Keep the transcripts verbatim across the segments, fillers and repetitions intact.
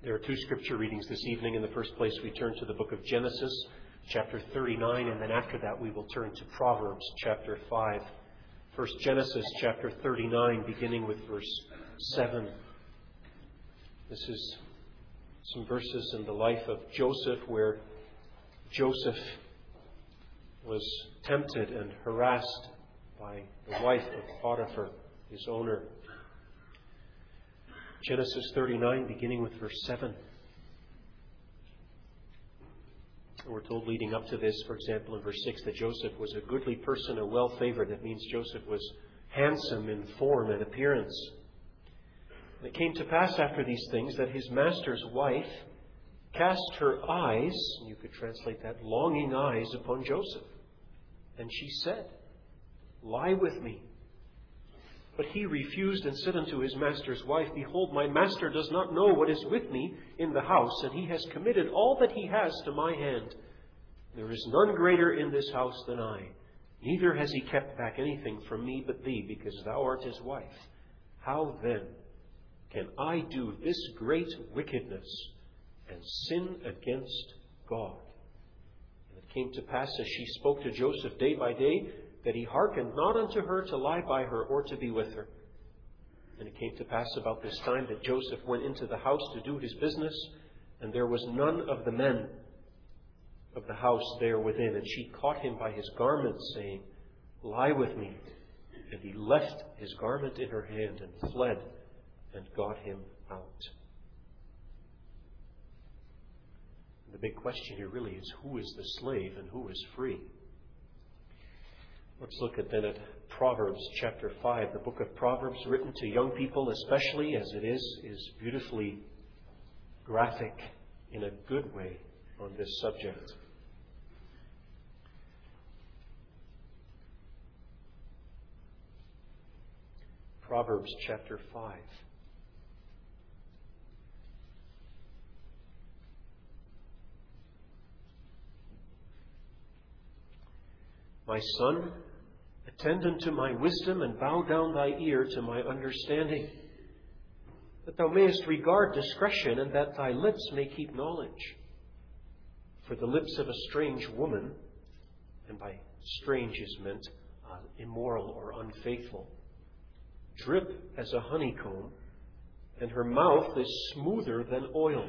There are two scripture readings this evening. In the first place, we turn to the book of Genesis, chapter thirty-nine, and then after that we will turn to Proverbs, chapter five. First, Genesis, chapter thirty-nine, beginning with verse seven. This is some verses in the life of Joseph, where Joseph was tempted and harassed by the wife of Potiphar, his owner. Genesis thirty-nine, beginning with verse seven. We're told leading up to this, for example, in verse six, that Joseph was a goodly person, a well-favored. That means Joseph was handsome in form and appearance. And it came to pass after these things that his master's wife cast her eyes, and you could translate that, longing eyes, upon Joseph. And she said, "Lie with me." But he refused and said unto his master's wife, "Behold, my master does not know what is with me in the house, and he has committed all that he has to my hand. There is none greater in this house than I. Neither has he kept back anything from me but thee, because thou art his wife. How then can I do this great wickedness and sin against God?" And it came to pass, as she spoke to Joseph day by day, that he hearkened not unto her to lie by her or to be with her. And it came to pass about this time that Joseph went into the house to do his business, and there was none of the men of the house there within. And she caught him by his garment, saying, "Lie with me." And he left his garment in her hand and fled and got him out. The big question here really is, who is the slave and who is free? Let's look at then at Proverbs chapter five. The book of Proverbs, written to young people especially, as it is, is beautifully graphic in a good way on this subject. Proverbs chapter five. "My son, attend unto my wisdom, and bow down thy ear to my understanding, that thou mayest regard discretion, and that thy lips may keep knowledge. For the lips of a strange woman," and by strange is meant uh, immoral or unfaithful, "drip as a honeycomb, and her mouth is smoother than oil.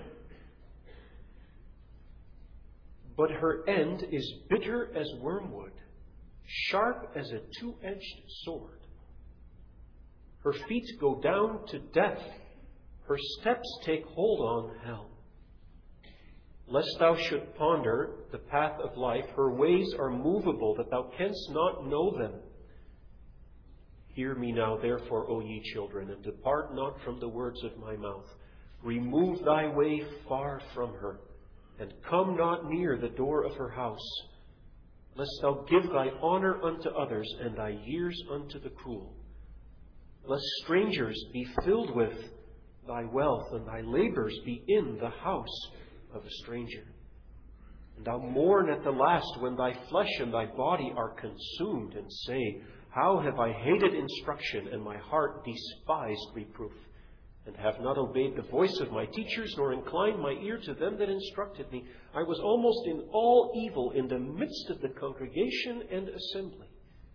But her end is bitter as wormwood, sharp as a two-edged sword. Her feet go down to death. Her steps take hold on hell. Lest thou should ponder the path of life, her ways are movable, that thou canst not know them. Hear me now, therefore, O ye children, and depart not from the words of my mouth. Remove thy way far from her, and come not near the door of her house. Lest thou give thy honor unto others, and thy years unto the cruel. Lest strangers be filled with thy wealth, and thy labors be in the house of a stranger. And thou mourn at the last, when thy flesh and thy body are consumed, and say, How have I hated instruction, and my heart despised reproof, and have not obeyed the voice of my teachers, nor inclined my ear to them that instructed me. I was almost in all evil in the midst of the congregation and assembly.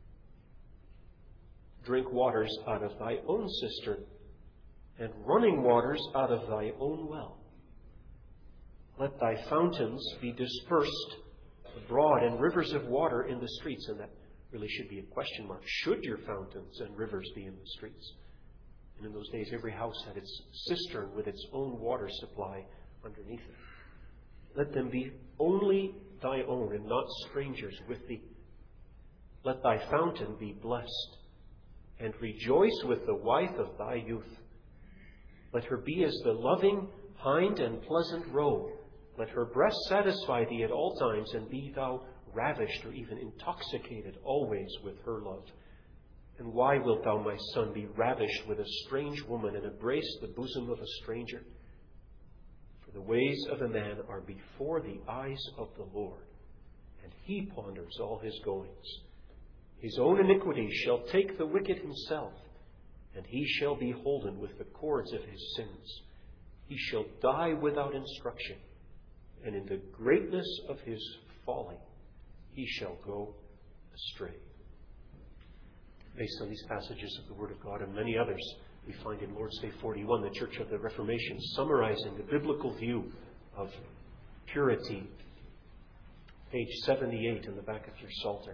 Drink waters out of thy own cistern, and running waters out of thy own well. Let thy fountains be dispersed abroad, and rivers of water in the streets." And that really should be a question mark. Should your fountains and rivers be in the streets? And in those days, every house had its cistern with its own water supply underneath it. Let them be only thy own, and not strangers with thee. Let thy fountain be blessed, and rejoice with the wife of thy youth. Let her be as the loving hind and pleasant roe. Let her breast satisfy thee at all times, and be thou ravished or even intoxicated always with her love. And why wilt thou, my son, be ravished with a strange woman, and embrace the bosom of a stranger? For the ways of a man are before the eyes of the Lord, and he ponders all his goings. His own iniquity shall take the wicked himself, and he shall be holden with the cords of his sins. he shall die without instruction, and in the greatness of his folly he shall go astray. Based on these passages of the Word of God and many others, we find in Lord's Day forty-one, the Church of the Reformation summarizing the biblical view of purity. Page seventy-eight in the back of your Psalter.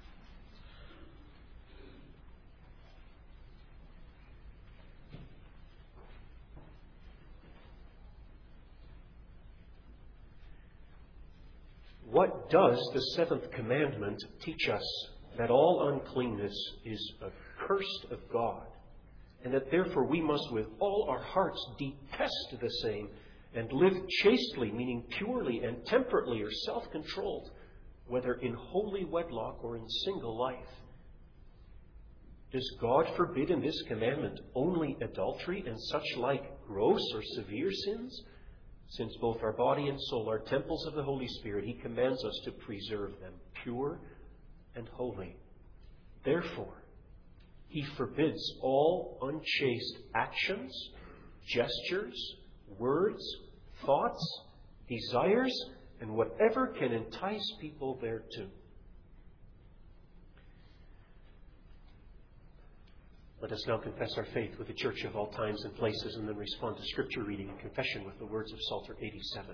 What does the seventh commandment teach us? That all uncleanness is accursed of God, and that therefore we must with all our hearts detest the same and live chastely, meaning purely and temperately or self-controlled, whether in holy wedlock or in single life. Does God forbid in this commandment only adultery and such like gross or severe sins? Since both our body and soul are temples of the Holy Spirit, he commands us to preserve them pure and holy. Therefore, he forbids all unchaste actions, gestures, words, thoughts, desires, and whatever can entice people thereto. Let us now confess our faith with the Church of all times and places, and then respond to Scripture reading and confession with the words of Psalter eighty-seven.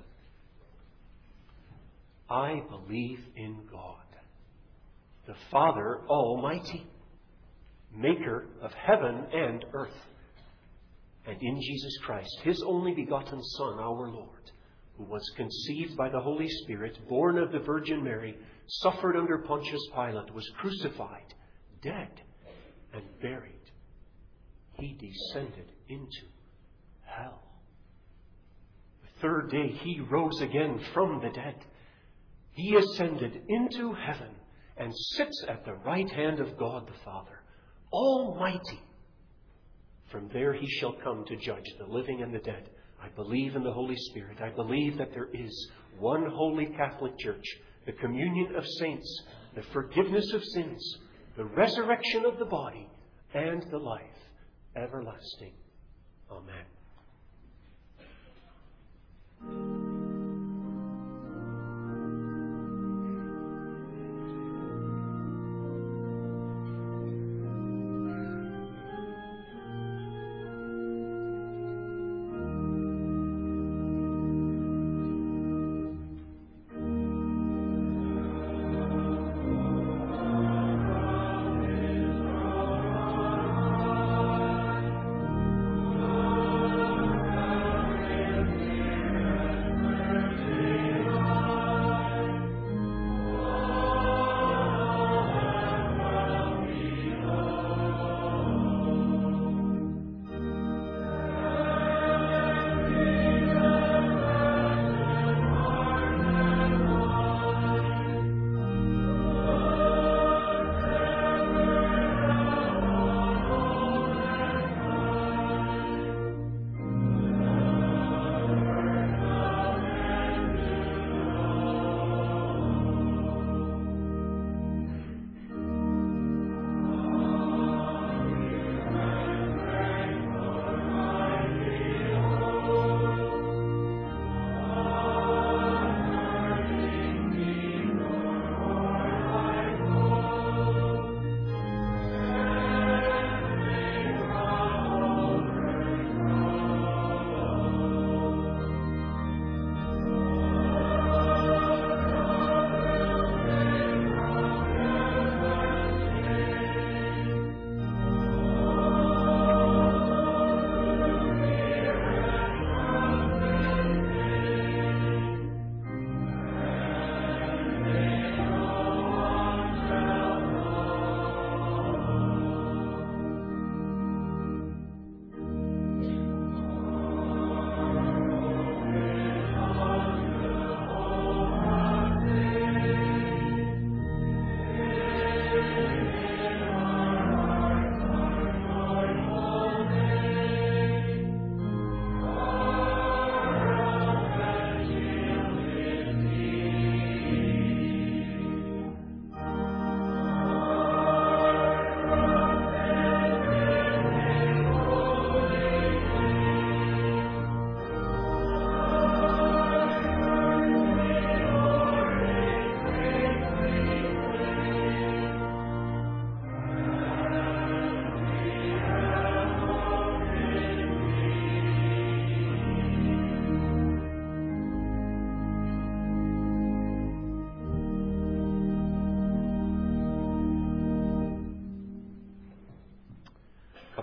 I believe in God, the Father Almighty, maker of heaven and earth, and in Jesus Christ, his only begotten Son, our Lord, who was conceived by the Holy Spirit, born of the Virgin Mary, suffered under Pontius Pilate, was crucified, dead, and buried. He descended into hell. The third day he rose again from the dead. He ascended into heaven and sits at the right hand of God the Father, Almighty. From there he shall come to judge the living and the dead. I believe in the Holy Spirit. I believe that there is one holy Catholic Church, the communion of saints, the forgiveness of sins, the resurrection of the body, and the life everlasting. Amen.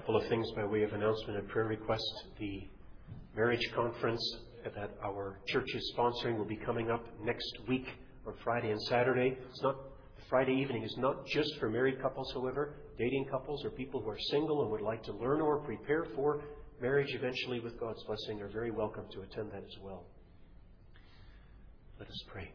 couple of things by way of announcement and prayer request. The marriage conference that our church is sponsoring will be coming up next week on Friday and Saturday. It's not Friday evening is not just for married couples, however. Dating couples or people who are single and would like to learn or prepare for marriage eventually with God's blessing are very welcome to attend that as well. Let us pray.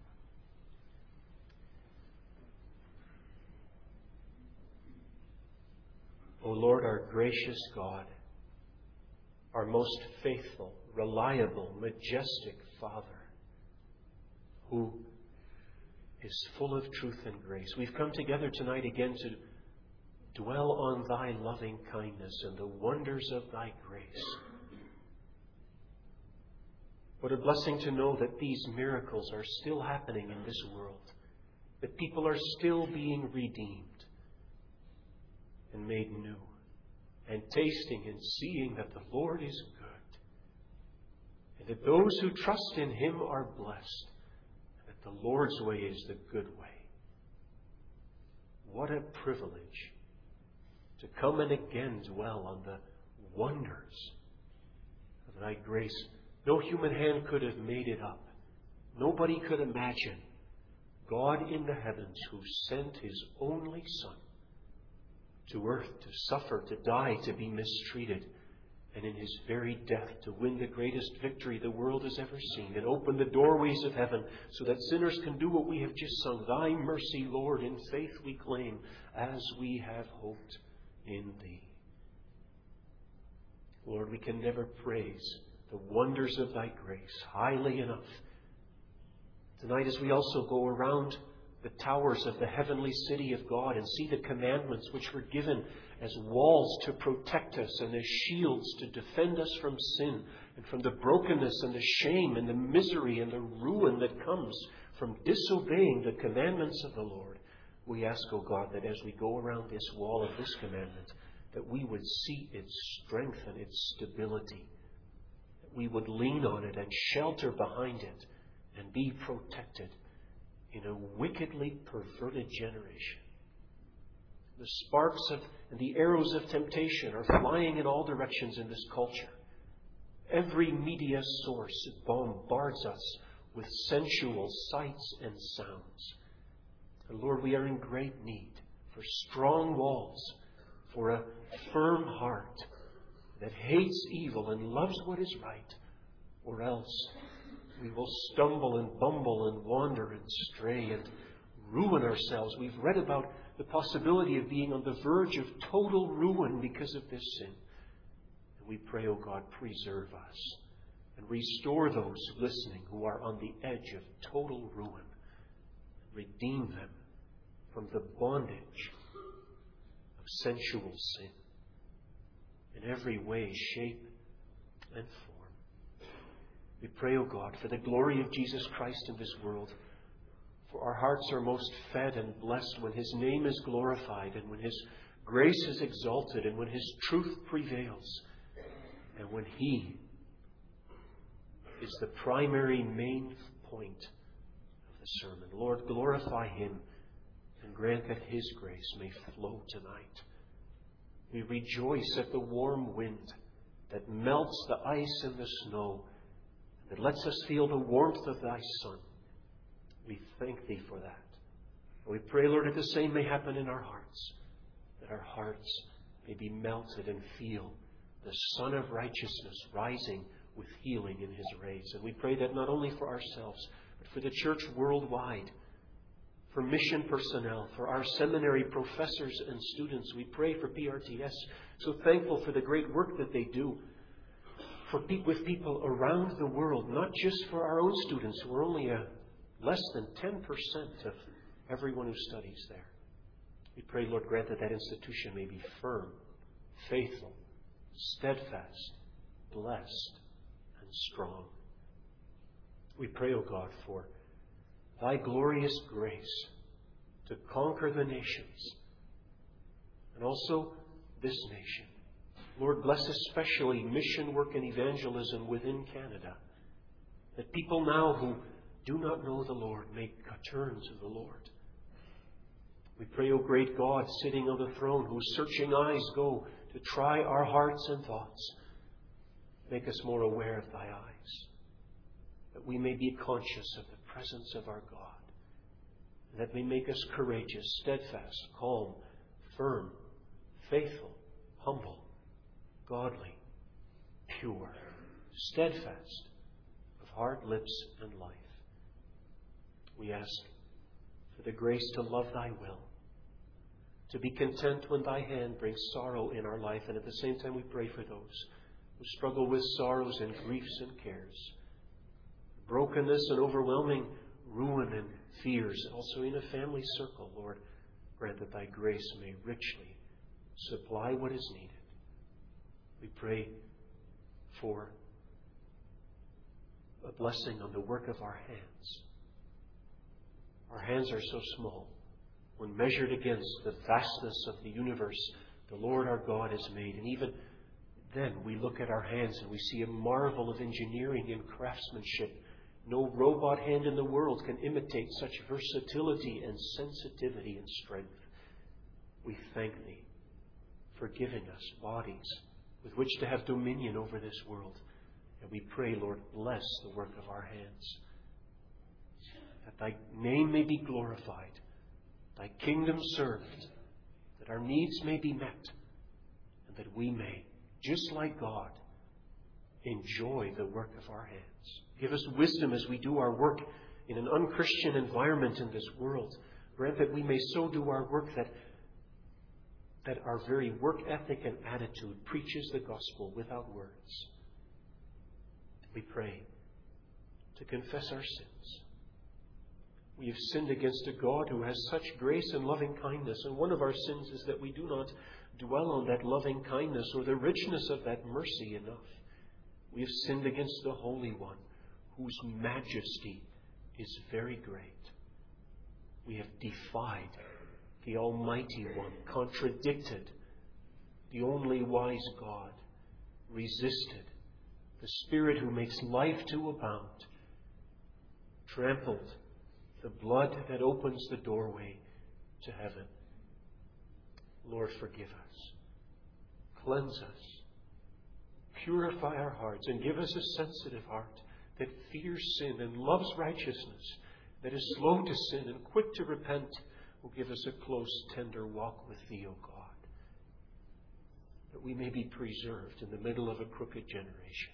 O Lord, our gracious God, our most faithful, reliable, majestic Father, who is full of truth and grace. We've come together tonight again to dwell on Thy loving kindness and the wonders of Thy grace. What a blessing to know that these miracles are still happening in this world, that people are still being redeemed and made new, and tasting and seeing that the Lord is good, and that those who trust in Him are blessed, and that the Lord's way is the good way. What a privilege to come and again dwell on the wonders of Thy grace. No human hand could have made it up. Nobody could imagine God in the heavens who sent His only Son to earth to suffer, to die, to be mistreated, and in His very death to win the greatest victory the world has ever seen and open the doorways of heaven so that sinners can do what we have just sung. Thy mercy, Lord, in faith we claim, as we have hoped in Thee. Lord, we can never praise the wonders of Thy grace highly enough. Tonight, as we also go around the towers of the heavenly city of God and see the commandments which were given as walls to protect us and as shields to defend us from sin and from the brokenness and the shame and the misery and the ruin that comes from disobeying the commandments of the Lord, we ask, O God, that as we go around this wall of this commandment, that we would see its strength and its stability, that we would lean on it and shelter behind it and be protected in a wickedly perverted generation. The sparks of and the arrows of temptation are flying in all directions in this culture. Every media source bombards us with sensual sights and sounds. And Lord, we are in great need for strong walls, for a firm heart that hates evil and loves what is right, or else we will stumble and bumble and wander and stray and ruin ourselves. We've read about the possibility of being on the verge of total ruin because of this sin. And we pray, O God, preserve us and restore those listening who are on the edge of total ruin. Redeem them from the bondage of sensual sin in every way, shape, and form. We pray, O God, for the glory of Jesus Christ in this world. For our hearts are most fed and blessed when His name is glorified and when His grace is exalted and when His truth prevails and when He is the primary main point of the sermon. Lord, glorify Him and grant that His grace may flow tonight. We rejoice at the warm wind that melts the ice and the snow, that lets us feel the warmth of Thy Son. We thank Thee for that. We pray, Lord, that the same may happen in our hearts, that our hearts may be melted and feel the Son of Righteousness rising with healing in His rays. And we pray that not only for ourselves, but for the church worldwide, for mission personnel, for our seminary professors and students. We pray for P R T S, so thankful for the great work that they do for pe- with people around the world, not just for our own students, who are only a, less than ten percent of everyone who studies there. We pray, Lord, grant that that institution may be firm, faithful, steadfast, blessed, and strong. We pray, O God, for Thy glorious grace to conquer the nations, and also this nation. Lord, bless especially mission work and evangelism within Canada, that people now who do not know the Lord may turn to the Lord. We pray, O great God, sitting on the throne, whose searching eyes go to try our hearts and thoughts. Make us more aware of Thy eyes, that we may be conscious of the presence of our God, and that may make us courageous, steadfast, calm, firm, faithful, humble, godly, pure, steadfast, of heart, lips, and life. We ask for the grace to love Thy will, to be content when Thy hand brings sorrow in our life, and at the same time we pray for those who struggle with sorrows and griefs and cares, brokenness and overwhelming ruin and fears, also in a family circle. Lord, grant that Thy grace may richly supply what is needed. We pray for a blessing on the work of our hands. Our hands are so small when measured against the vastness of the universe the Lord our God has made. And even then we look at our hands and we see a marvel of engineering and craftsmanship. No robot hand in the world can imitate such versatility and sensitivity and strength. We thank Thee for giving us bodies with which to have dominion over this world. And we pray, Lord, bless the work of our hands, that Thy name may be glorified, Thy kingdom served, that our needs may be met, and that we may, just like God, enjoy the work of our hands. Give us wisdom as we do our work in an unchristian environment in this world. Grant that we may so do our work that, that our very work ethic and attitude preaches the gospel without words. We pray to confess our sins. We have sinned against a God who has such grace and loving kindness, and one of our sins is that we do not dwell on that loving kindness or the richness of that mercy enough. We have sinned against the Holy One, whose majesty is very great. We have defied the Almighty One, contradicted the only wise God, resisted the Spirit who makes life to abound, trampled the blood that opens the doorway to heaven. Lord, forgive us. Cleanse us. Purify our hearts and give us a sensitive heart that fears sin and loves righteousness, that is slow to sin and quick to repent. Will give us a close, tender walk with Thee, O God, that we may be preserved in the middle of a crooked generation.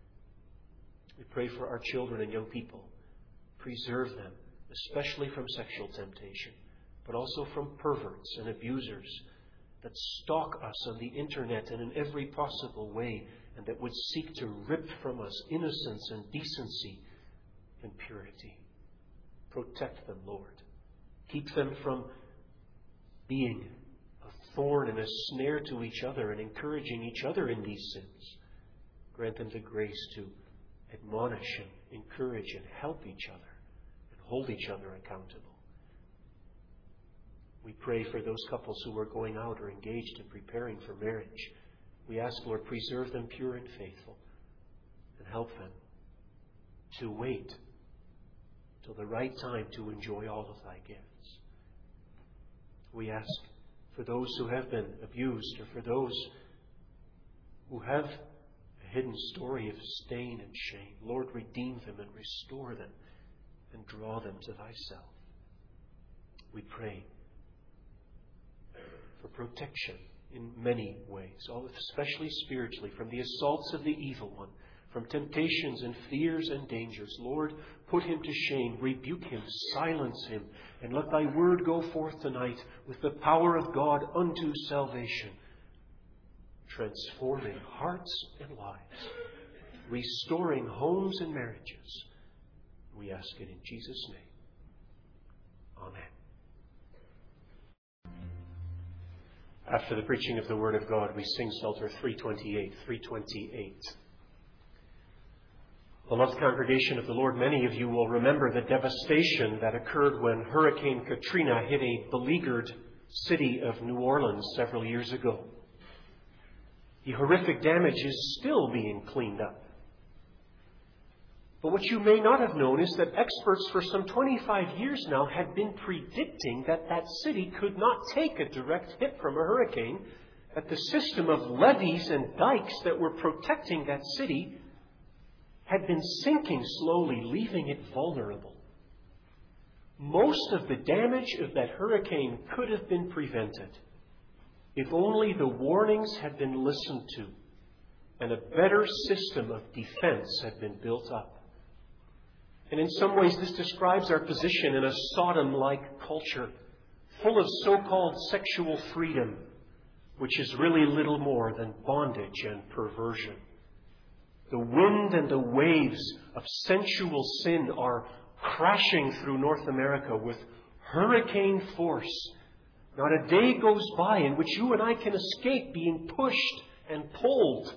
We pray for our children and young people. Preserve them, especially from sexual temptation, but also from perverts and abusers that stalk us on the internet and in every possible way, and that would seek to rip from us innocence and decency and purity. Protect them, Lord. Keep them from being a thorn and a snare to each other and encouraging each other in these sins. Grant them the grace to admonish and encourage and help each other and hold each other accountable. We pray for those couples who are going out or engaged in preparing for marriage. We ask, Lord, preserve them pure and faithful and help them to wait till the right time to enjoy all of Thy gifts. We ask for those who have been abused or for those who have a hidden story of stain and shame. Lord, redeem them and restore them and draw them to Thyself. We pray for protection in many ways, especially spiritually, from the assaults of the evil one, from temptations and fears and dangers. Lord, put him to shame, rebuke him, silence him, and let Thy word go forth tonight with the power of God unto salvation, transforming hearts and lives, restoring homes and marriages. We ask it in Jesus' name. Amen. After the preaching of the Word of God, we sing Psalter three twenty-eight. three twenty-eight. Beloved congregation of the Lord, many of you will remember the devastation that occurred when Hurricane Katrina hit a beleaguered city of New Orleans several years ago. The horrific damage is still being cleaned up. But what you may not have known is that experts for some twenty-five years now had been predicting that that city could not take a direct hit from a hurricane that the system of levees and dikes that were protecting that city had been sinking slowly, leaving it vulnerable. Most of the damage of that hurricane could have been prevented if only the warnings had been listened to and a better system of defense had been built up. And in some ways, this describes our position in a Sodom-like culture, full of so-called sexual freedom, which is really little more than bondage and perversion. The wind and the waves of sensual sin are crashing through North America with hurricane force. Not a day goes by in which you and I can escape being pushed and pulled.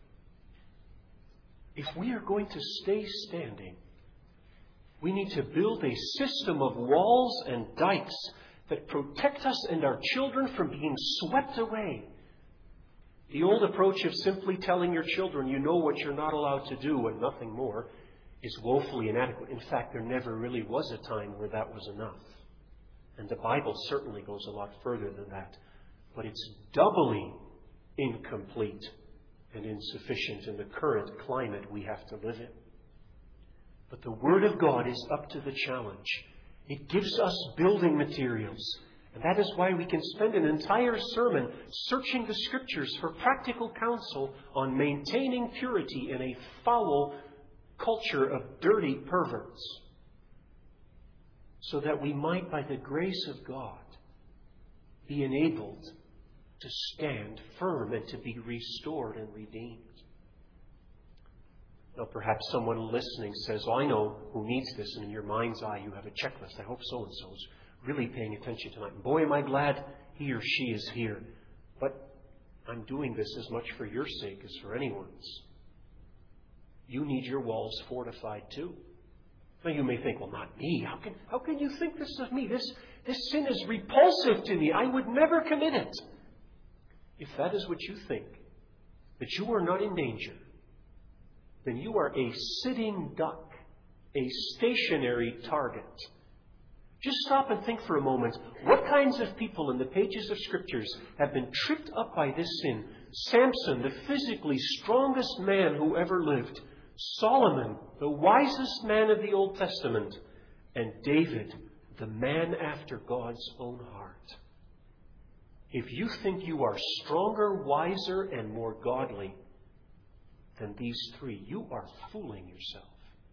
If we are going to stay standing, we need to build a system of walls and dikes that protect us and our children from being swept away. The old approach of simply telling your children you know what you're not allowed to do and nothing more is woefully inadequate. In fact, there never really was a time where that was enough. And the Bible certainly goes a lot further than that. But it's doubly incomplete and insufficient in the current climate we have to live in. But the Word of God is up to the challenge. It gives us building materials. And that is why we can spend an entire sermon searching the Scriptures for practical counsel on maintaining purity in a foul culture of dirty perverts, so that we might, by the grace of God, be enabled to stand firm and to be restored and redeemed. Now, perhaps someone listening says, oh, I know who needs this, and in your mind's eye you have a checklist. I hope so-and-so is really paying attention tonight. And boy, am I glad he or she is here. But I'm doing this as much for your sake as for anyone's. You need your walls fortified too. Now you may think, well, not me. How can, how can you think this of me? This, this sin is repulsive to me. I would never commit it. If that is what you think, that you are not in danger, then you are a sitting duck, a stationary target. Just stop and think for a moment. What kinds of people in the pages of Scriptures have been tripped up by this sin? Samson, the physically strongest man who ever lived. Solomon, the wisest man of the Old Testament. And David, the man after God's own heart. If you think you are stronger, wiser, and more godly than these three, you are fooling yourself.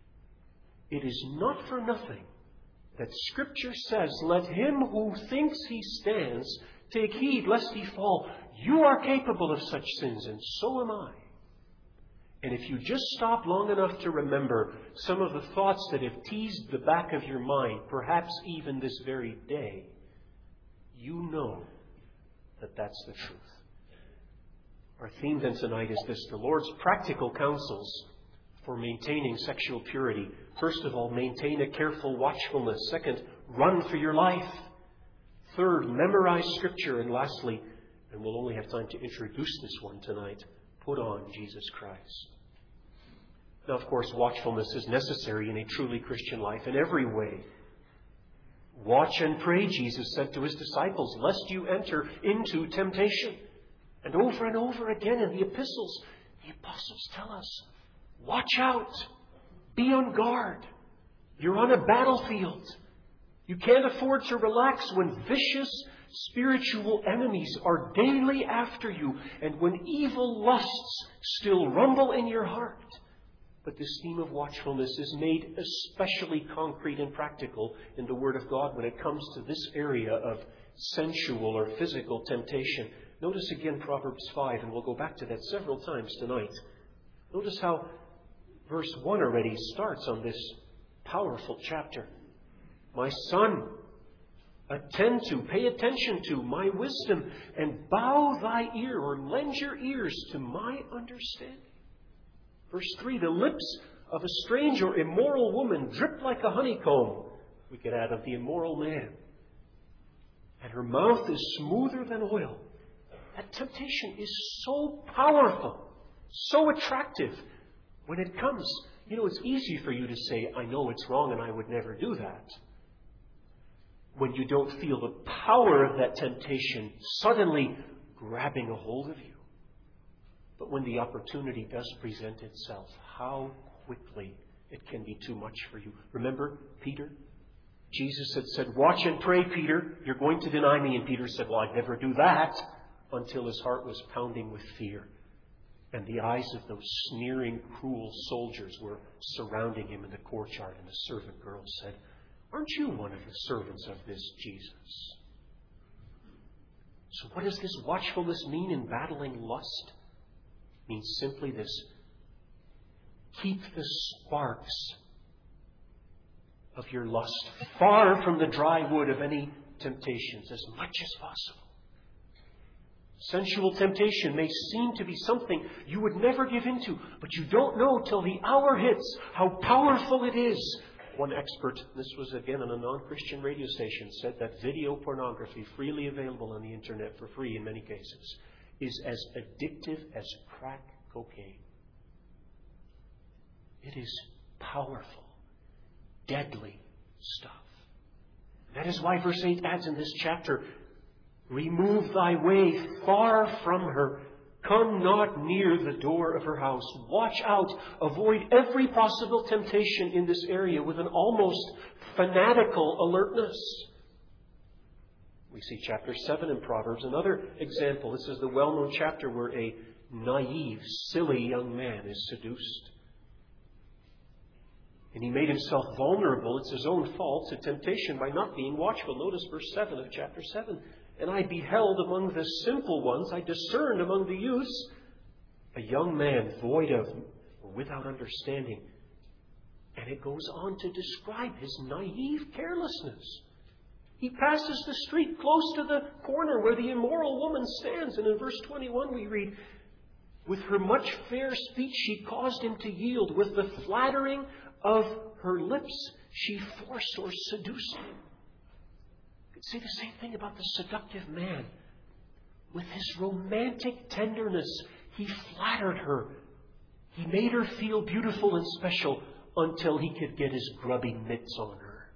It is not for nothing that Scripture says, let him who thinks he stands take heed lest he fall. You are capable of such sins, and so am I. And if you just stop long enough to remember some of the thoughts that have teased the back of your mind, perhaps even this very day, you know that that's the truth. Our theme then tonight is this: the Lord's practical counsels for maintaining sexual purity. First of all, maintain a careful watchfulness. Second, run for your life. Third, memorize Scripture. And lastly, and we'll only have time to introduce this one tonight, put on Jesus Christ. Now, of course, watchfulness is necessary in a truly Christian life in every way. Watch and pray, Jesus said to his disciples, lest you enter into temptation. And over and over again in the epistles, the apostles tell us, watch out. Be on guard. You're on a battlefield. You can't afford to relax when vicious spiritual enemies are daily after you and when evil lusts still rumble in your heart. But this theme of watchfulness is made especially concrete and practical in the Word of God when it comes to this area of sensual or physical temptation. Notice again Proverbs five, and we'll go back to that several times tonight. Notice how verse one already starts on this powerful chapter. My son, attend to, pay attention to my wisdom, and bow thy ear, or lend your ears to my understanding. Verse three, the lips of a strange or immoral woman drip like a honeycomb. We could add of the immoral man. And her mouth is smoother than oil. That temptation is so powerful, so attractive. When it comes, you know, it's easy for you to say, I know it's wrong and I would never do that. When you don't feel the power of that temptation suddenly grabbing a hold of you. But when the opportunity does present itself, how quickly it can be too much for you. Remember Peter? Jesus had said, "Watch and pray, Peter. You're going to deny me." And Peter said, "Well, I'd never do that," until his heart was pounding with fear. And the eyes of those sneering, cruel soldiers were surrounding him in the courtyard. And the servant girl said, "Aren't you one of the servants of this Jesus?" So what does this watchfulness mean in battling lust? It means simply this: keep the sparks of your lust far from the dry wood of any temptations as much as possible. Sensual temptation may seem to be something you would never give into, but you don't know till the hour hits how powerful it is. One expert, this was again on a non-Christian radio station, said that video pornography, freely available on the internet for free in many cases, is as addictive as crack cocaine. It is powerful, deadly stuff. That is why verse eight adds in this chapter, "Remove thy way far from her. Come not near the door of her house." Watch out. Avoid every possible temptation in this area with an almost fanatical alertness. We see chapter seven in Proverbs. Another example. This is the well-known chapter where a naive, silly young man is seduced. And he made himself vulnerable, it's his own fault, to temptation by not being watchful. Notice verse seven of chapter seven. "And I beheld among the simple ones, I discerned among the youths, a young man void of, or without understanding." And it goes on to describe his naive carelessness. He passes the street close to the corner where the immoral woman stands. And in verse twenty-one we read, "With her much fair speech she caused him to yield. With the flattering of her lips she forced or seduced him." You could say the same thing about the seductive man. With his romantic tenderness, he flattered her. He made her feel beautiful and special until he could get his grubby mitts on her.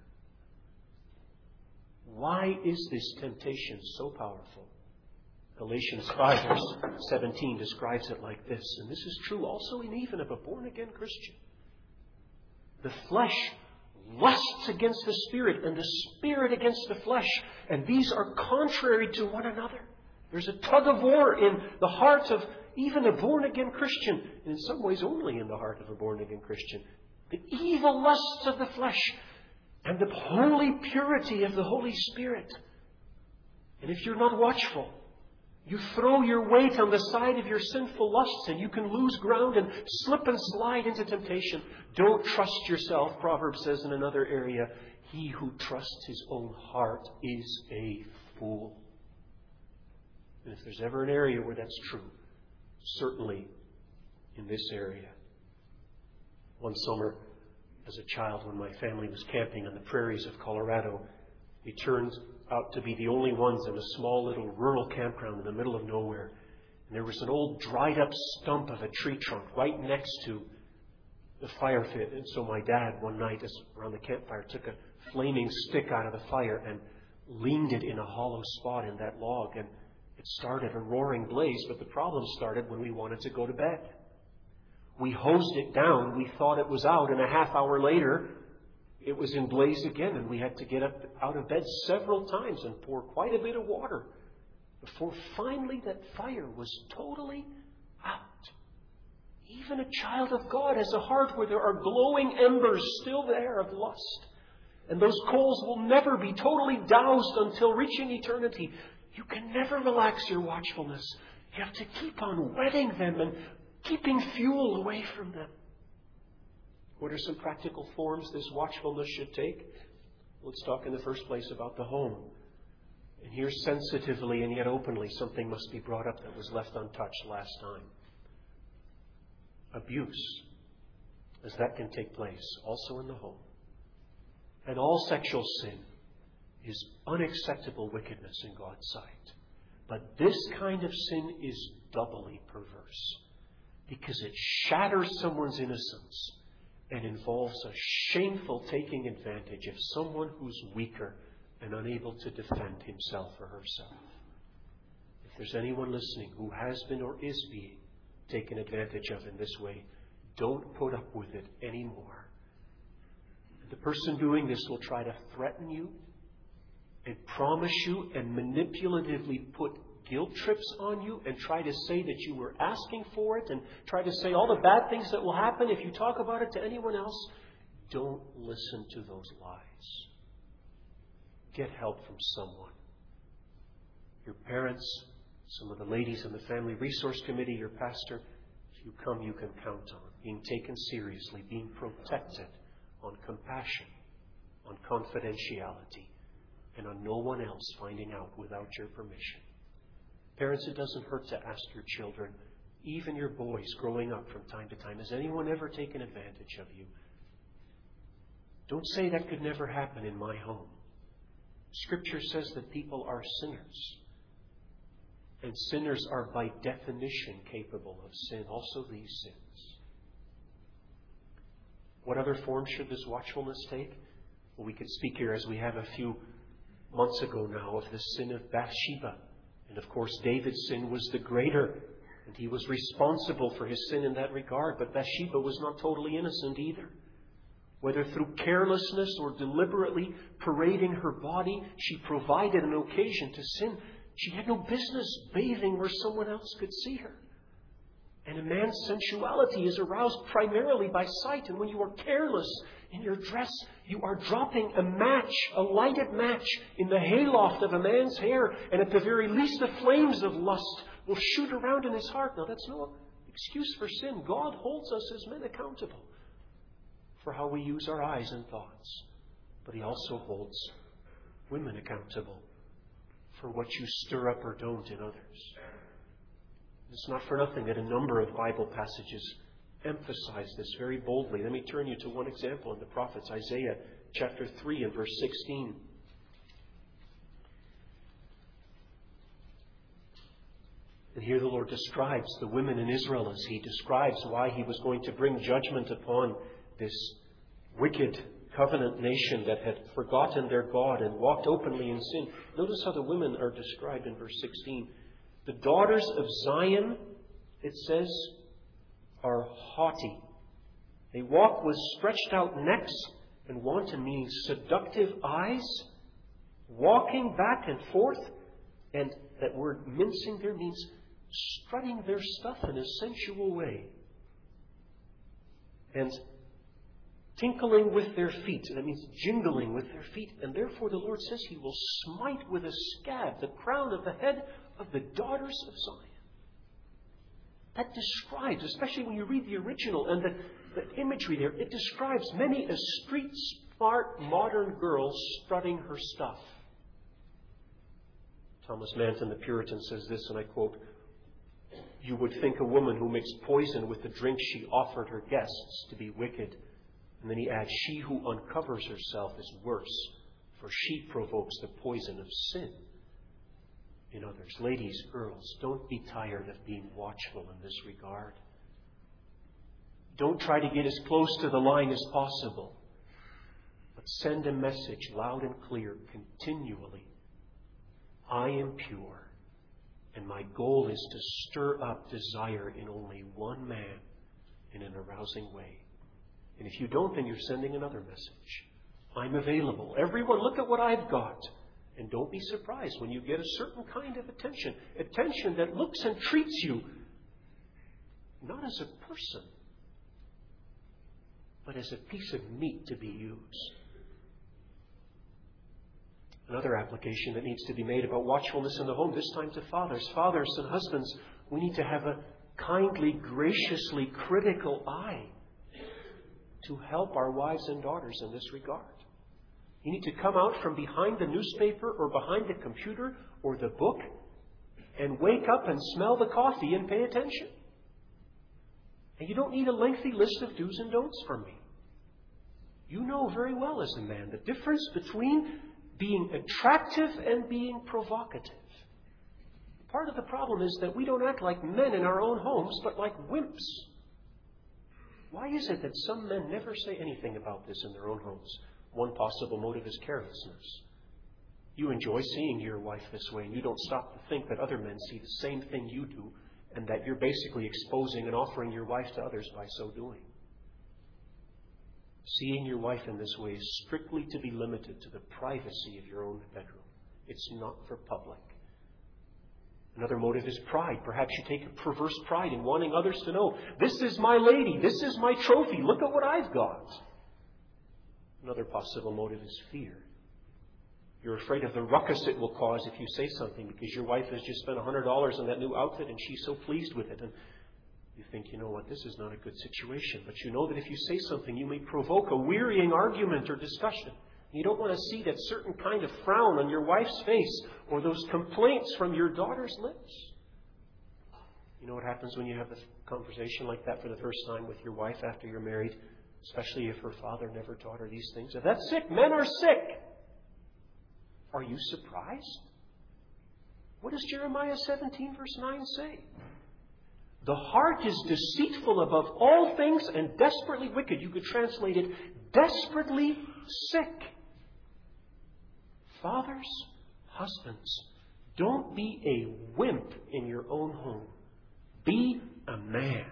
Why is this temptation so powerful? Galatians five verse seventeen describes it like this, and this is true also in even of a born-again Christian. "The flesh lusts against the Spirit, and the Spirit against the flesh, and these are contrary to one another." There's a tug of war in the heart of even a born-again Christian, and in some ways only in the heart of a born-again Christian. The evil lusts of the flesh and the holy purity of the Holy Spirit. And if you're not watchful, you throw your weight on the side of your sinful lusts and you can lose ground and slip and slide into temptation. Don't trust yourself, Proverbs says in another area. "He who trusts his own heart is a fool." And if there's ever an area where that's true, certainly in this area. One summer, as a child, when my family was camping on the prairies of Colorado, we turned out to be the only ones in a small little rural campground in the middle of nowhere. And there was an old dried up stump of a tree trunk right next to the fire pit. And so my dad, one night as around the campfire, took a flaming stick out of the fire and leaned it in a hollow spot in that log. And it started a roaring blaze, but the problem started when we wanted to go to bed. We hosed it down. We thought it was out, and a half hour later, it was in blaze again, and we had to get up out of bed several times and pour quite a bit of water before finally that fire was totally out. Even a child of God has a heart where there are glowing embers still there of lust. And those coals will never be totally doused until reaching eternity. You can never relax your watchfulness. You have to keep on whetting them and keeping fuel away from them. What are some practical forms this watchfulness should take? Let's talk in the first place about the home. And here, sensitively and yet openly, something must be brought up that was left untouched last time. Abuse, as that can take place also in the home. And all sexual sin is unacceptable wickedness in God's sight. But this kind of sin is doubly perverse because it shatters someone's innocence and involves a shameful taking advantage of someone who's weaker and unable to defend himself or herself. If there's anyone listening who has been or is being taken advantage of in this way, don't put up with it anymore. The person doing this will try to threaten you and promise you and manipulatively put guilt trips on you and try to say that you were asking for it and try to say all the bad things that will happen if you talk about it to anyone else. Don't listen to those lies. Get help from someone. Your parents, some of the ladies in the Family Resource Committee, your pastor. If you come, you can count on being taken seriously, being protected, on compassion, on confidentiality, and on no one else finding out without your permission. Parents, it doesn't hurt to ask your children, even your boys growing up from time to time, has anyone ever taken advantage of you? Don't say that could never happen in my home. Scripture says that people are sinners. And sinners are by definition capable of sin, also these sins. What other form should this watchfulness take? Well, we could speak here, as we have a few months ago now, of the sin of Bathsheba. And of course, David's sin was the greater, and he was responsible for his sin in that regard. But Bathsheba was not totally innocent either. Whether through carelessness or deliberately parading her body, she provided an occasion to sin. She had no business bathing where someone else could see her. And a man's sensuality is aroused primarily by sight. And when you are careless in your dress, you are dropping a match, a lighted match, in the hayloft of a man's hair. And at the very least, the flames of lust will shoot around in his heart. Now, that's no excuse for sin. God holds us as men accountable for how we use our eyes and thoughts. But He also holds women accountable for what you stir up or don't in others. It's not for nothing that a number of Bible passages emphasize this very boldly. Let me turn you to one example in the prophets, Isaiah chapter three and verse sixteen. And here the Lord describes the women in Israel as He describes why He was going to bring judgment upon this wicked covenant nation that had forgotten their God and walked openly in sin. Notice how the women are described in verse sixteen. The daughters of Zion, it says, are haughty. They walk with stretched out necks and wanton, meaning seductive eyes, walking back and forth. And that word mincing there means strutting their stuff in a sensual way. And tinkling with their feet. That means jingling with their feet. And therefore the Lord says He will smite with a scab the crown of the head of the daughters of Zion. That describes, especially when you read the original and the, the imagery there, it describes many a street smart modern girl strutting her stuff. Thomas Manton, the Puritan, says this, and I quote, "You would think a woman who mixed poison with the drink she offered her guests to be wicked." And then he adds, "She who uncovers herself is worse, for she provokes the poison of sin in others." Ladies, girls, don't be tired of being watchful in this regard. Don't try to get as close to the line as possible, but send a message loud and clear continually. I am pure, and my goal is to stir up desire in only one man in an arousing way. And if you don't, then you're sending another message. I'm available. Everyone, look at what I've got. And don't be surprised when you get a certain kind of attention. Attention that looks and treats you not as a person, but as a piece of meat to be used. Another application that needs to be made about watchfulness in the home, this time to fathers. Fathers and husbands, we need to have a kindly, graciously critical eye to help our wives and daughters in this regard. You need to come out from behind the newspaper or behind the computer or the book and wake up and smell the coffee and pay attention. And you don't need a lengthy list of do's and don'ts from me. You know very well as a man the difference between being attractive and being provocative. Part of the problem is that we don't act like men in our own homes, but like wimps. Why is it that some men never say anything about this in their own homes? One possible motive is carelessness. You enjoy seeing your wife this way, and you don't stop to think that other men see the same thing you do, and that you're basically exposing and offering your wife to others by so doing. Seeing your wife in this way is strictly to be limited to the privacy of your own bedroom. It's not for public. Another motive is pride. Perhaps you take a perverse pride in wanting others to know, this is my lady, this is my trophy, look at what I've got. Another possible motive is fear. You're afraid of the ruckus it will cause if you say something because your wife has just spent one hundred dollars on that new outfit and she's so pleased with it. And you think, you know what, this is not a good situation. But you know that if you say something, you may provoke a wearying argument or discussion. You don't want to see that certain kind of frown on your wife's face or those complaints from your daughter's lips. You know what happens when you have a conversation like that for the first time with your wife after you're married, especially if her father never taught her these things? If that's sick, men are sick. Are you surprised? What does Jeremiah seventeen verse nine say? The heart is deceitful above all things and desperately wicked. You could translate it, desperately sick. Fathers, husbands, don't be a wimp in your own home. Be a man.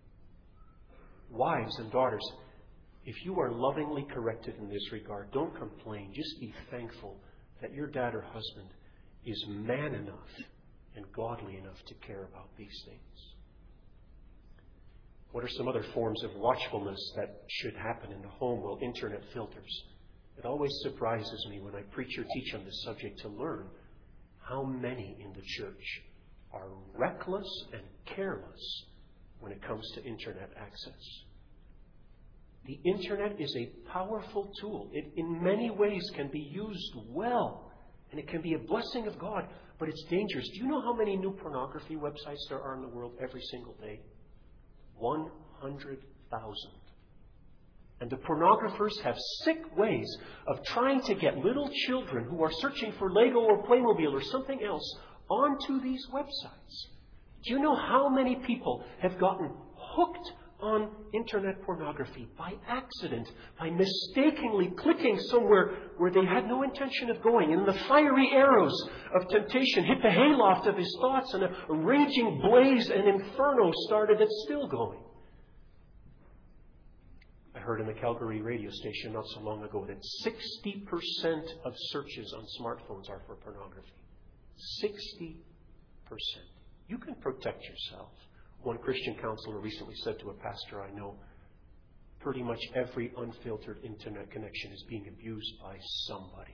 Wives and daughters, if you are lovingly corrected in this regard, don't complain. Just be thankful that your dad or husband is man enough and godly enough to care about these things. What are some other forms of watchfulness that should happen in the home? Well, internet filters. It always surprises me when I preach or teach on this subject to learn how many in the church are reckless and careless when it comes to internet access. The internet is a powerful tool. It in many ways can be used well, and it can be a blessing of God, but it's dangerous. Do you know how many new pornography websites there are in the world every single day? one hundred thousand. And the pornographers have sick ways of trying to get little children who are searching for Lego or Playmobil or something else onto these websites. Do you know how many people have gotten hooked on internet pornography by accident, by mistakenly clicking somewhere where they had no intention of going, and the fiery arrows of temptation hit the hayloft of his thoughts, and a, a raging blaze and inferno started that's still going. I heard in the Calgary radio station not so long ago that sixty percent of searches on smartphones are for pornography. sixty percent. You can protect yourself. One Christian counselor recently said to a pastor I know, pretty much every unfiltered internet connection is being abused by somebody.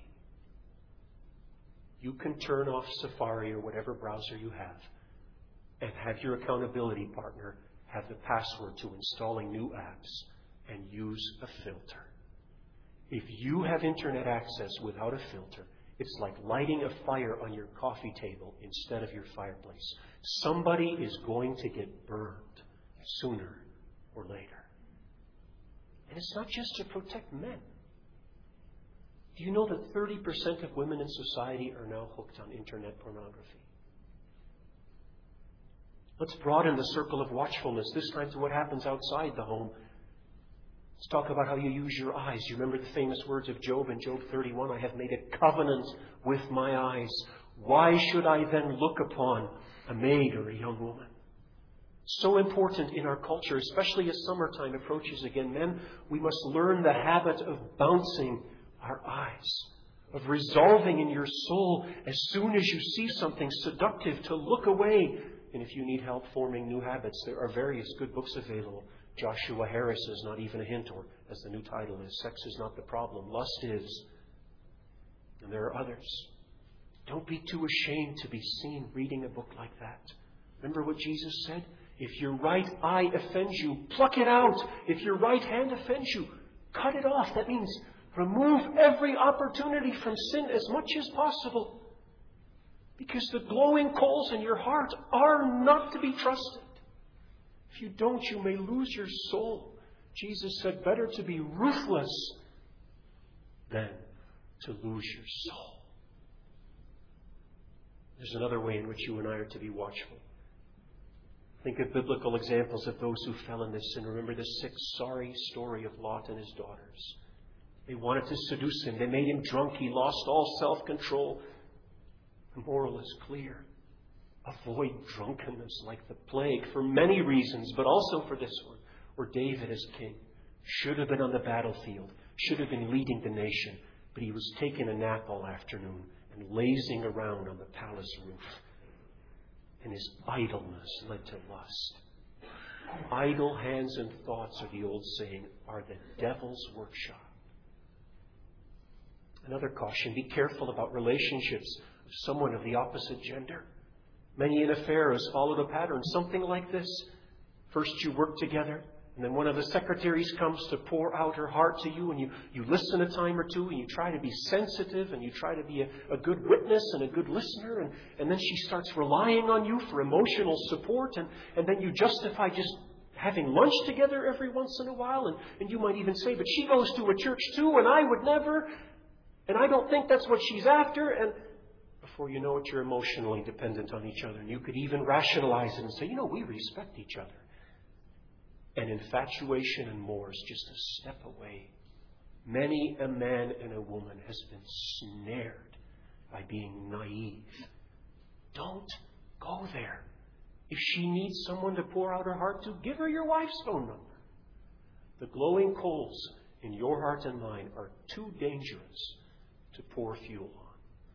You can turn off Safari or whatever browser you have and have your accountability partner have the password to installing new apps and use a filter. If you have internet access without a filter, it's like lighting a fire on your coffee table instead of your fireplace. Somebody is going to get burned sooner or later. And it's not just to protect men. Do you know that thirty percent of women in society are now hooked on internet pornography? Let's broaden the circle of watchfulness, this time to what happens outside the home. Let's talk about how you use your eyes. You remember the famous words of Job in Job thirty-one, I have made a covenant with my eyes. Why should I then look upon a maid or a young woman? So important in our culture, especially as summertime approaches again. Men, we must learn the habit of bouncing our eyes, of resolving in your soul as soon as you see something seductive to look away. And if you need help forming new habits, there are various good books available. Joshua Harris is Not Even a Hint, or as the new title is, Sex is Not the Problem, Lust Is. And there are others. Don't be too ashamed to be seen reading a book like that. Remember what Jesus said? If your right eye offends you, pluck it out. If your right hand offends you, cut it off. That means remove every opportunity from sin as much as possible. Because the glowing coals in your heart are not to be trusted. If you don't, you may lose your soul. Jesus said, better to be ruthless than to lose your soul. There's another way in which you and I are to be watchful. Think of biblical examples of those who fell in this sin. Remember the sick, sorry story of Lot and his daughters. They wanted to seduce him. They made him drunk. He lost all self-control. The moral is clear. Avoid drunkenness like the plague for many reasons, but also for this one, where David as king should have been on the battlefield, should have been leading the nation, but he was taking a nap all afternoon and lazing around on the palace roof. And his idleness led to lust. Idle hands and thoughts, are the old saying, are the devil's workshop. Another caution, be careful about relationships with someone of the opposite gender. Many an affair has followed a pattern, something like this. First you work together, and then one of the secretaries comes to pour out her heart to you, and you, you listen a time or two, and you try to be sensitive, and you try to be a, a good witness and a good listener, and, and then she starts relying on you for emotional support, and, and then you justify just having lunch together every once in a while, and, and you might even say, but she goes to a church too, and I would never, and I don't think that's what she's after, and before you know it, you're emotionally dependent on each other, and you could even rationalize it and say, you know, we respect each other. And infatuation and more is just a step away. Many a man and a woman has been snared by being naive. Don't go there. If she needs someone to pour out her heart to, give her your wife's phone number. The glowing coals in your heart and mine are too dangerous to pour fuel on.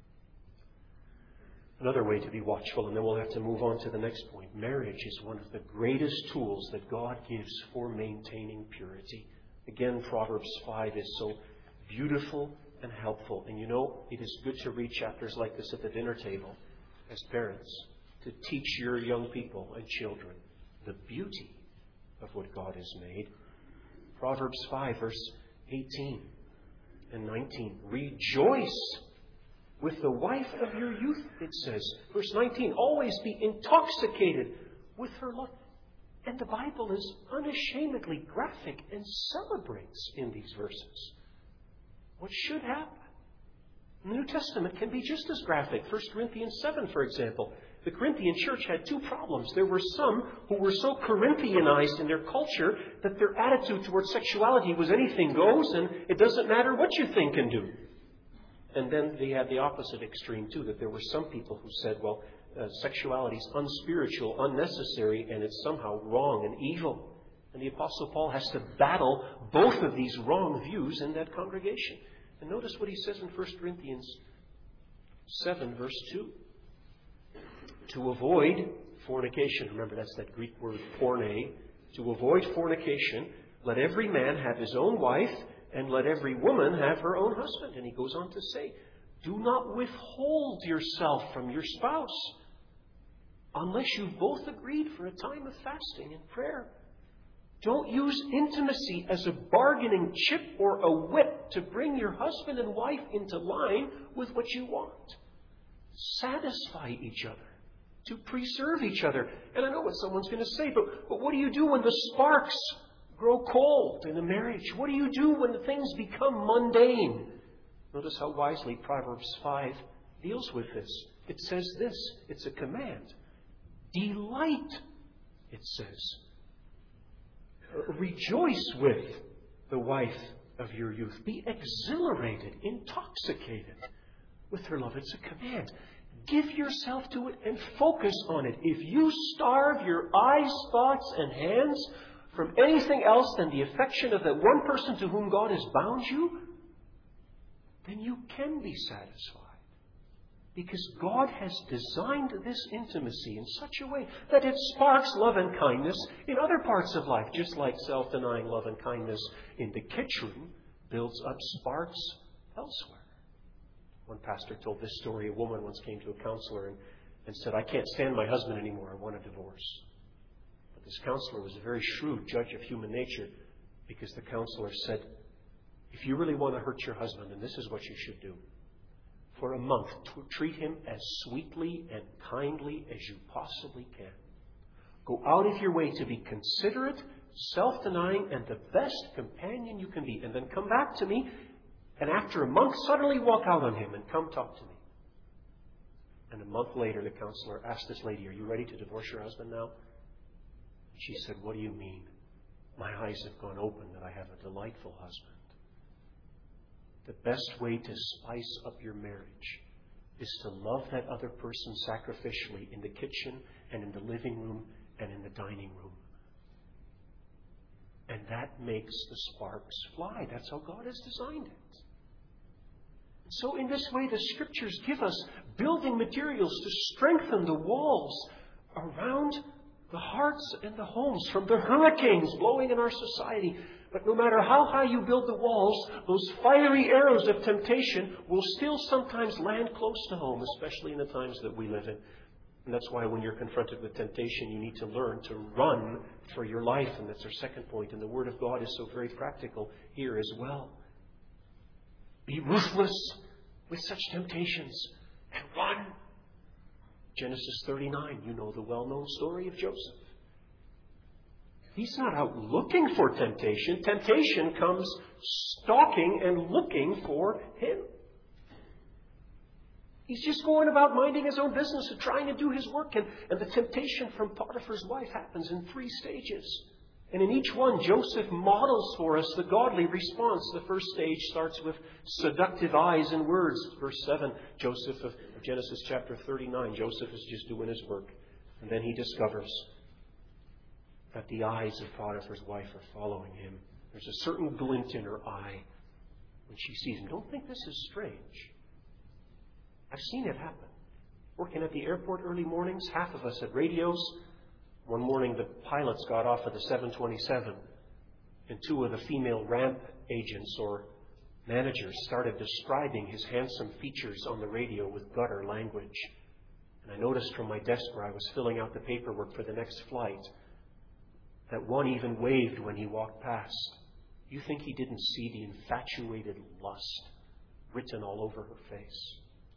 Another way to be watchful, and then we'll have to move on to the next point. Marriage is one of the greatest tools that God gives for maintaining purity. Again, Proverbs five is so beautiful and helpful. And you know, it is good to read chapters like this at the dinner table as parents, to teach your young people and children the beauty of what God has made. Proverbs five, verse eighteen and nineteen. Rejoice with the wife of your youth, it says. Verse nineteen, always be intoxicated with her love. And the Bible is unashamedly graphic and celebrates in these verses what should happen. The New Testament can be just as graphic. First Corinthians seven, for example. The Corinthian church had two problems. There were some who were so Corinthianized in their culture that their attitude towards sexuality was anything goes, and it doesn't matter what you think and do. And then they had the opposite extreme, too, that there were some people who said, well, uh, sexuality is unspiritual, unnecessary, and it's somehow wrong and evil. And the Apostle Paul has to battle both of these wrong views in that congregation. And notice what he says in First Corinthians seven, verse two. To avoid fornication, remember that's that Greek word porne, to avoid fornication, let every man have his own wife, and let every woman have her own husband. And he goes on to say, do not withhold yourself from your spouse unless you've both agreed for a time of fasting and prayer. Don't use intimacy as a bargaining chip or a whip to bring your husband and wife into line with what you want. Satisfy each other, to preserve each other. And I know what someone's going to say, but, but what do you do when the sparks grow cold in a marriage? What do you do when the things become mundane? Notice how wisely Proverbs five deals with this. It says this, it's a command. Delight, it says. Rejoice with the wife of your youth. Be exhilarated, intoxicated with her love. It's a command. Give yourself to it and focus on it. If you starve your eyes, thoughts, and hands from anything else than the affection of that one person to whom God has bound you, then you can be satisfied. Because God has designed this intimacy in such a way that it sparks love and kindness in other parts of life, just like self-denying love and kindness in the kitchen builds up sparks elsewhere. One pastor told this story. A woman once came to a counselor and, and said, I can't stand my husband anymore. I want a divorce. But this counselor was a very shrewd judge of human nature, because the counselor said, if you really want to hurt your husband, then this is what you should do. For a month, to treat him as sweetly and kindly as you possibly can. Go out of your way to be considerate, self-denying, and the best companion you can be. And then come back to me, and after a month, suddenly walk out on him and come talk to me. And a month later, the counselor asked this lady, are you ready to divorce your husband now? She said, what do you mean? My eyes have gone open that I have a delightful husband. the best way to spice up your marriage is to love that other person sacrificially in the kitchen and in the living room and in the dining room. And that makes the sparks fly. That's how God has designed it. So in this way, the Scriptures give us building materials to strengthen the walls around the hearts and the homes from the hurricanes blowing in our society. But no matter how high you build the walls, those fiery arrows of temptation will still sometimes land close to home, especially in the times that we live in. And that's why when you're confronted with temptation, you need to learn to run for your life. And that's our second point. And the Word of God is so very practical here as well. Be ruthless with such temptations and run. Genesis thirty-nine, you know the well-known story of Joseph. He's not out looking for temptation. Temptation comes stalking and looking for him. He's just going about minding his own business and trying to do his work. And, and the temptation from Potiphar's wife happens in three stages. And in each one, Joseph models for us the godly response. The first stage starts with seductive eyes and words. Verse seven, Joseph of Genesis chapter thirty-nine. Joseph is just doing his work. And then he discovers that the eyes of Potiphar's wife are following him. There's a certain glint in her eye when she sees him. Don't think this is strange. I've seen it happen. Working at the airport early mornings, half of us had radios. One morning the pilots got off of the seven twenty-seven and two of the female ramp agents or managers started describing his handsome features on the radio with gutter language. And I noticed from my desk where I was filling out the paperwork for the next flight that one even waved when he walked past. You think he didn't see the infatuated lust written all over her face?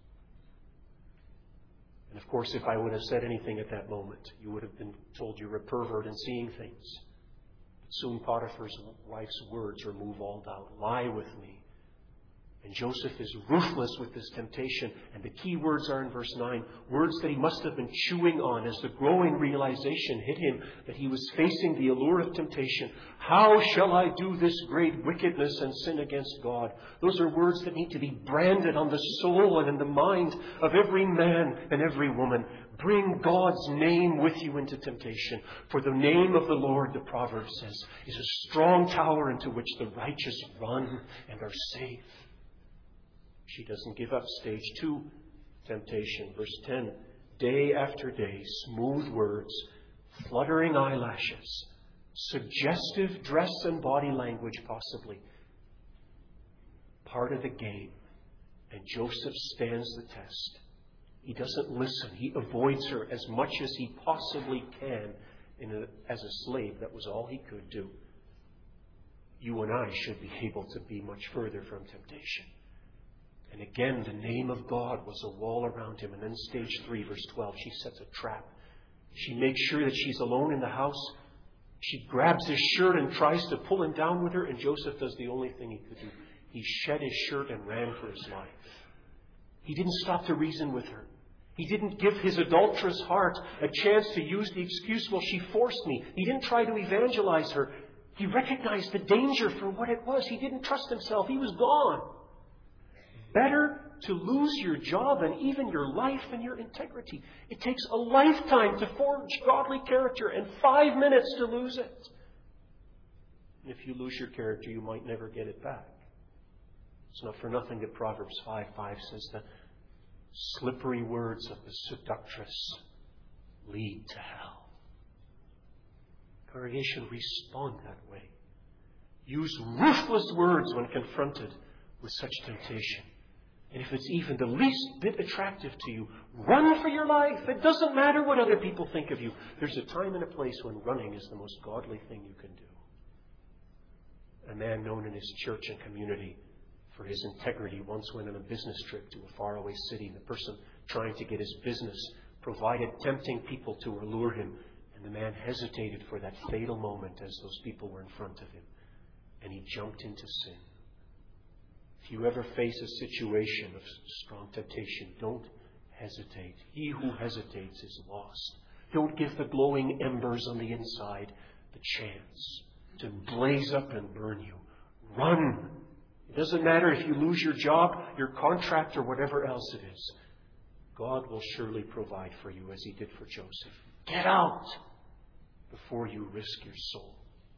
And of course, if I would have said anything at that moment, you would have been told you're a pervert and seeing things. But soon Potiphar's wife's words remove all doubt. Lie with me. And Joseph is ruthless with this temptation. And the key words are in verse nine, words that he must have been chewing on as the growing realization hit him that he was facing the allure of temptation. How shall I do this great wickedness and sin against God? Those are words that need to be branded on the soul and in the mind of every man and every woman. Bring God's name with you into temptation. For the name of the Lord, the proverb says, is a strong tower into which the righteous run and are safe. She doesn't give up. Stage two, temptation. Verse ten, day after day, smooth words, fluttering eyelashes, suggestive dress and body language possibly. Part of the game. And Joseph stands the test. He doesn't listen. He avoids her as much as he possibly can in a, as a slave. That was all he could do. You and I should be able to be much further from temptation. And again, the name of God was a wall around him. And then stage three, verse twelve, she sets a trap. She makes sure that she's alone in the house. She grabs his shirt and tries to pull him down with her. And Joseph does the only thing he could do. He shed his shirt and ran for his life. He didn't stop to reason with her. He didn't give his adulterous heart a chance to use the excuse, well, she forced me. He didn't try to evangelize her. He recognized the danger for what it was. He didn't trust himself. He was gone. Better to lose your job and even your life and your integrity. It takes a lifetime to forge godly character and five minutes to lose it. And if you lose your character, you might never get it back. It's not for nothing that Proverbs five five says the slippery words of the seductress lead to hell. Congregation, respond that way. Use ruthless words when confronted with such temptation. And if it's even the least bit attractive to you, run for your life. It doesn't matter what other people think of you. There's a time and a place when running is the most godly thing you can do. A man known in his church and community for his integrity once went on a business trip to a faraway city. The person trying to get his business provided tempting people to allure him. And the man hesitated for that fatal moment as those people were in front of him. And he jumped into sin. If you ever face a situation of strong temptation, don't hesitate. He who hesitates is lost. Don't give the glowing embers on the inside the chance to blaze up and burn you. Run It doesn't matter if you lose your job, your contract, or whatever else it is. God will surely provide for you as He did for Joseph. Get out before you risk your soul.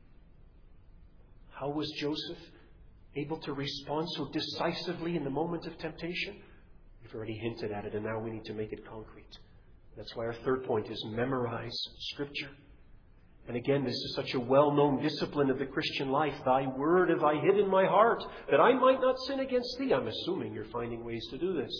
How was Joseph able to respond so decisively in the moment of temptation? We've already hinted at it, and now we need to make it concrete. That's why our third point is memorize Scripture. And again, this is such a well-known discipline of the Christian life. Thy word have I hid in my heart, that I might not sin against thee. I'm assuming you're finding ways to do this.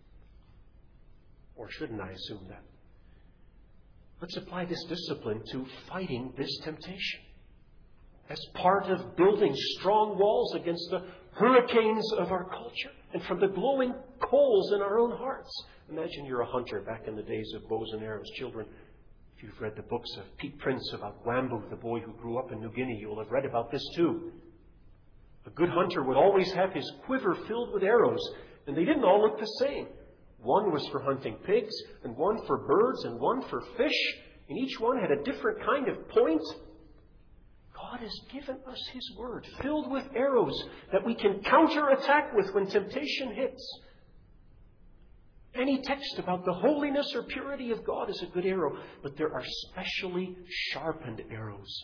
Or shouldn't I assume that? Let's apply this discipline to fighting this temptation as part of building strong walls against the hurricanes of our culture and from the glowing coals in our own hearts. Imagine you're a hunter back in the days of bows and arrows. Children, if you've read the books of Pete Prince about Wambu, the boy who grew up in New Guinea, you'll have read about this too. A good hunter would always have his quiver filled with arrows, and they didn't all look the same. One was for hunting pigs, and one for birds, and one for fish, and each one had a different kind of point. God has given us His Word, filled with arrows that we can counterattack with when temptation hits. Any text about the holiness or purity of God is a good arrow, but there are specially sharpened arrows.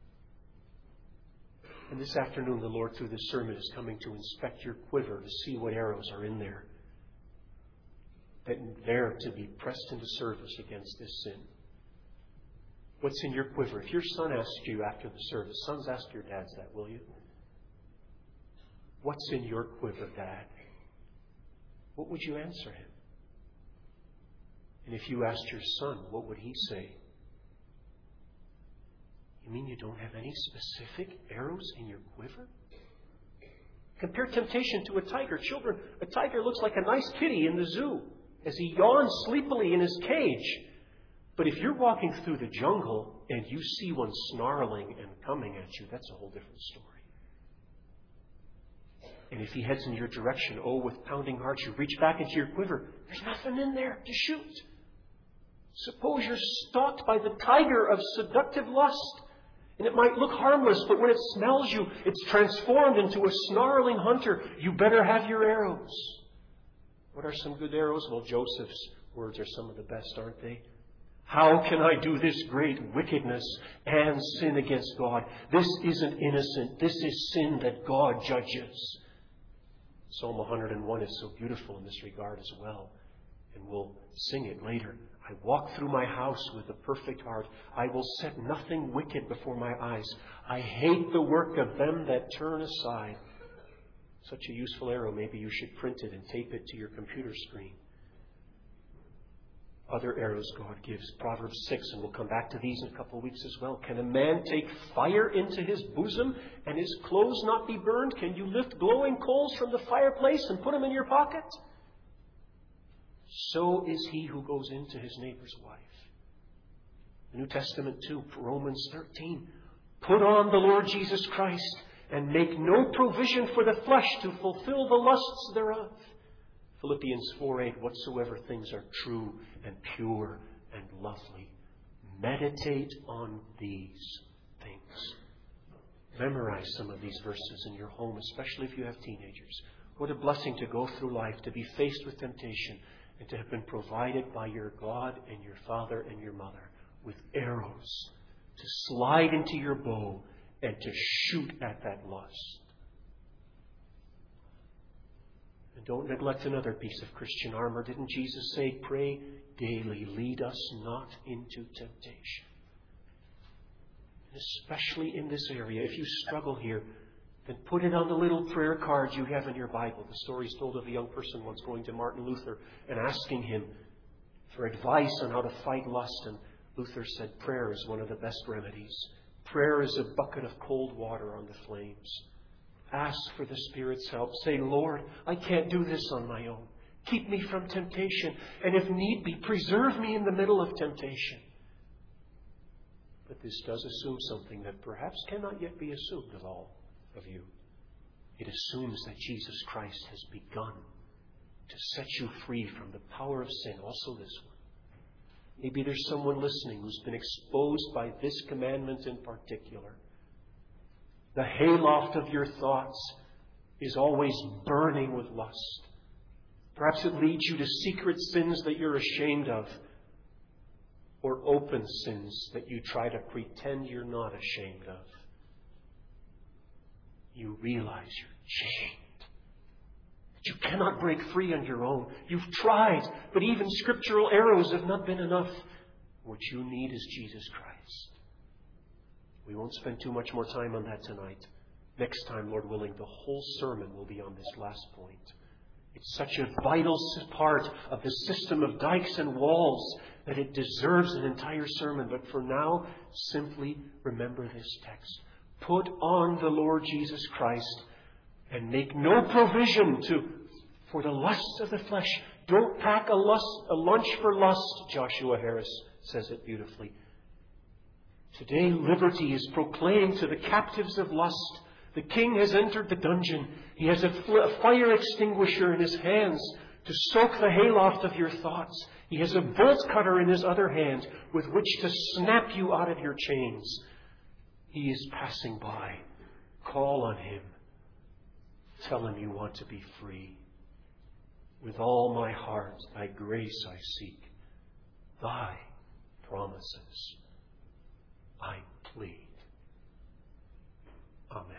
And this afternoon, the Lord, through this sermon, is coming to inspect your quiver to see what arrows are in there, that there to be pressed into service against this sin. What's in your quiver? If your son asks you after the service, sons, ask your dads that, will you? What's in your quiver, Dad? What would you answer him? And if you asked your son, what would he say? You mean you don't have any specific arrows in your quiver? Compare temptation to a tiger. Children, a tiger looks like a nice kitty in the zoo as he yawns sleepily in his cage. But if you're walking through the jungle and you see one snarling and coming at you, that's a whole different story. And if he heads in your direction, oh, with pounding heart, you reach back into your quiver. There's nothing in there to shoot. Suppose you're stalked by the tiger of seductive lust. And it might look harmless, but when it smells you, it's transformed into a snarling hunter. You better have your arrows. What are some good arrows? Well, Joseph's words are some of the best, aren't they? How can I do this great wickedness and sin against God? This isn't innocent. This is sin that God judges. Psalm one hundred and one is so beautiful in this regard as well. And we'll sing it later. I walk through my house with a perfect heart. I will set nothing wicked before my eyes. I hate the work of them that turn aside. Such a useful arrow. Maybe you should print it and tape it to your computer screen. Other arrows God gives. Proverbs six, and we'll come back to these in a couple of weeks as well. Can a man take fire into his bosom and his clothes not be burned? Can you lift glowing coals from the fireplace and put them in your pocket? So is he who goes into his neighbor's wife. The New Testament too, Romans thirteen. Put on the Lord Jesus Christ and make no provision for the flesh to fulfill the lusts thereof. Philippians four eight, whatsoever things are true and pure and lovely, meditate on these things. Memorize some of these verses in your home, especially if you have teenagers. What a blessing to go through life, to be faced with temptation, and to have been provided by your God and your father and your mother with arrows to slide into your bow and to shoot at that lust. And don't neglect another piece of Christian armor. Didn't Jesus say, pray daily, lead us not into temptation? And especially in this area, if you struggle here, then put it on the little prayer card you have in your Bible. The story is told of a young person once going to Martin Luther and asking him for advice on how to fight lust. And Luther said, prayer is one of the best remedies. Prayer is a bucket of cold water on the flames. Ask for the Spirit's help. Say, Lord, I can't do this on my own. Keep me from temptation. And if need be, preserve me in the middle of temptation. But this does assume something that perhaps cannot yet be assumed of all of you. It assumes that Jesus Christ has begun to set you free from the power of sin. Also this one. Maybe there's someone listening who's been exposed by this commandment in particular. The hayloft of your thoughts is always burning with lust. Perhaps it leads you to secret sins that you're ashamed of, or open sins that you try to pretend you're not ashamed of. You realize you're chained, that you cannot break free on your own. You've tried, but even scriptural arrows have not been enough. What you need is Jesus Christ. We won't spend too much more time on that tonight. Next time, Lord willing, the whole sermon will be on this last point. It's such a vital part of the system of dikes and walls that it deserves an entire sermon. But for now, simply remember this text. Put on the Lord Jesus Christ and make no provision to for the lusts of the flesh. Don't pack a, lust, a lunch for lust, Joshua Harris says it beautifully. Today, liberty is proclaimed to the captives of lust. The king has entered the dungeon. He has a, fl- a fire extinguisher in his hands to soak the hayloft of your thoughts. He has a bolt cutter in his other hand with which to snap you out of your chains. He is passing by. Call on him. Tell him you want to be free. With all my heart, thy grace I seek. Thy promises I plead. Amen.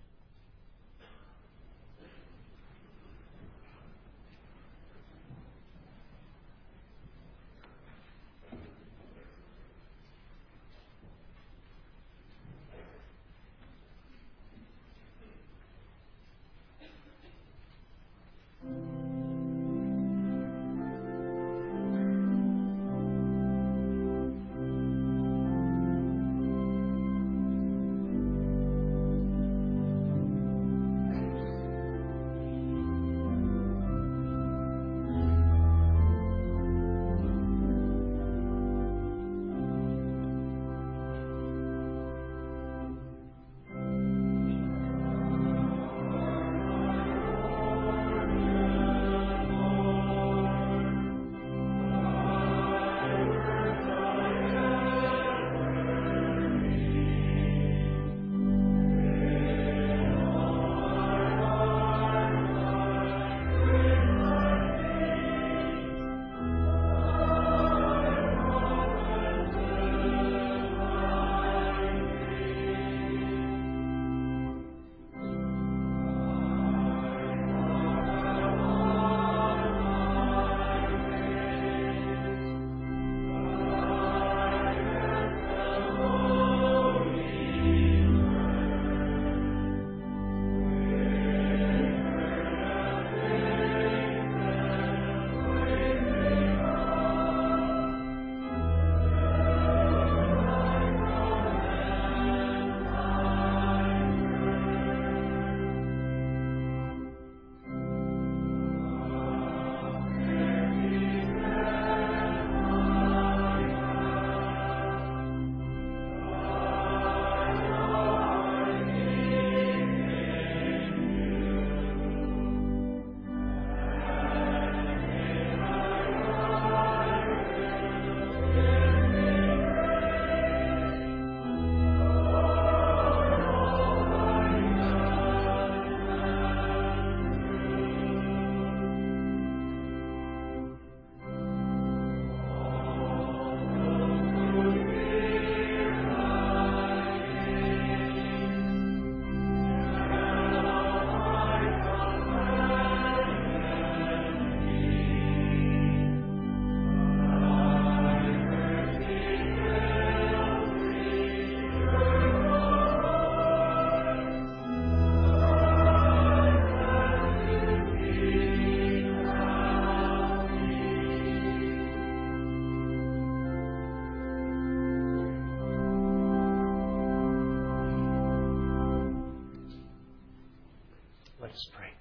Let us pray.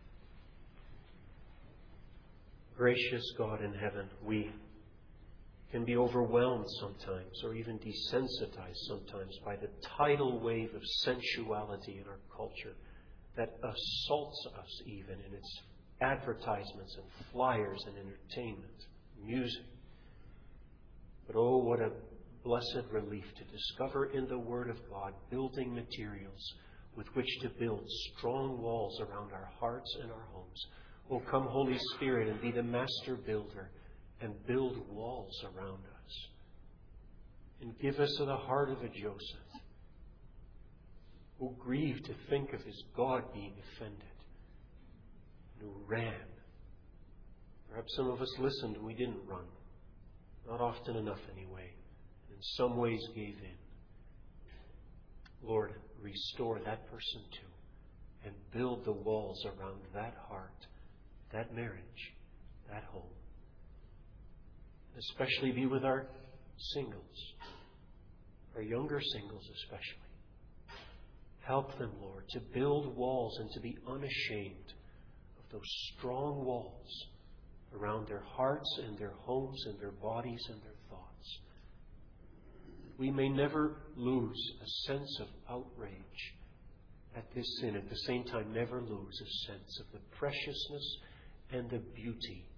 Gracious God in heaven, we can be overwhelmed sometimes or even desensitized sometimes by the tidal wave of sensuality in our culture that assaults us even in its advertisements and flyers and entertainment, music. But oh, what a blessed relief to discover in the Word of God building materials with which to build strong walls around our hearts and our homes. Oh, come, Holy Spirit, and be the master builder and build walls around us. And give us the heart of a Joseph, who grieved to think of his God being offended, and who ran. Perhaps some of us listened and we didn't run. Not often enough anyway. And in some ways gave in. Lord, restore that person too. And build the walls around that heart, that marriage, that home. Especially be with our singles, our younger singles especially. Help them, Lord, to build walls and to be unashamed of those strong walls around their hearts and their homes and their bodies and their thoughts. We may never lose a sense of outrage at this sin, at the same time never lose a sense of the preciousness and the beauty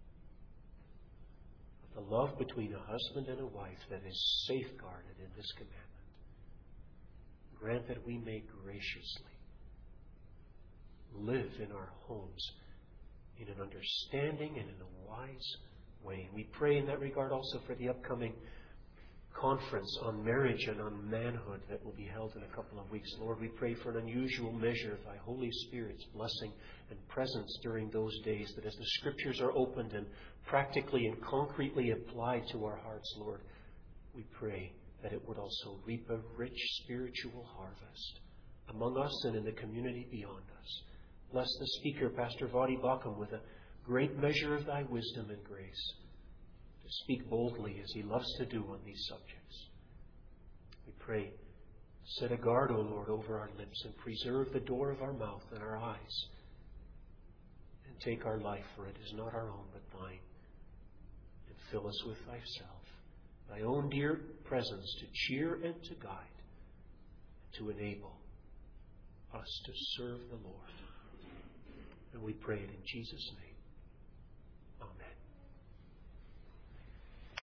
of the love between a husband and a wife that is safeguarded in this commandment. Grant that we may graciously live in our homes in an understanding and in a wise way. And we pray in that regard also for the upcoming conference on marriage and on manhood that will be held in a couple of weeks. Lord, we pray for an unusual measure of Thy Holy Spirit's blessing and presence during those days, that as the Scriptures are opened and practically and concretely applied to our hearts, Lord, we pray that it would also reap a rich spiritual harvest among us and in the community beyond us. Bless the speaker, Pastor Vadi Bakum, with a great measure of Thy wisdom and grace to speak boldly as he loves to do on these subjects. We pray, set a guard, O Lord, over our lips and preserve the door of our mouth and our eyes. And take our life, for it is not our own but Thine. And fill us with Thyself, Thy own dear presence to cheer and to guide, and to enable us to serve the Lord. And we pray it in Jesus' name.